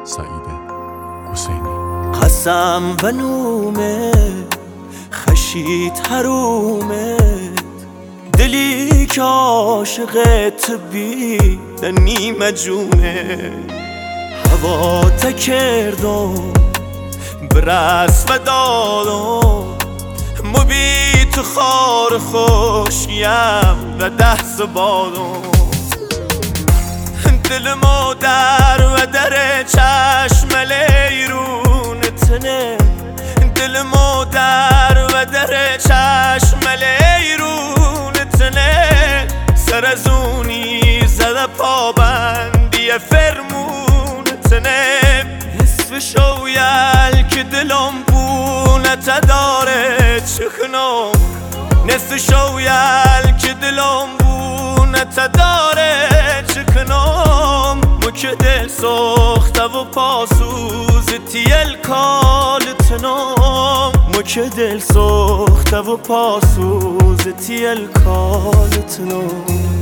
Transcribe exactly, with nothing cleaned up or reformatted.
سعید حسینی. قسم و نومت خشید حرومت، دلی که عاشقت بی نیمه جونه. هوا تکردم برس و دادم، مبی تو خار خوشیم و ده زبادم. دل مادر و در چشم لیرون تنه، دل مادر و در چشم لیرون تنه. سر از اونی زده پابندی فرمون تنه. نصف شویل که دلم بونت داره چکنم، نصف شویل که دلم بونت داره چکنم. مو که دل سخته و پاسوز تیل کالتنم، مو که دل سخته و پاسوز تیل کالتنم.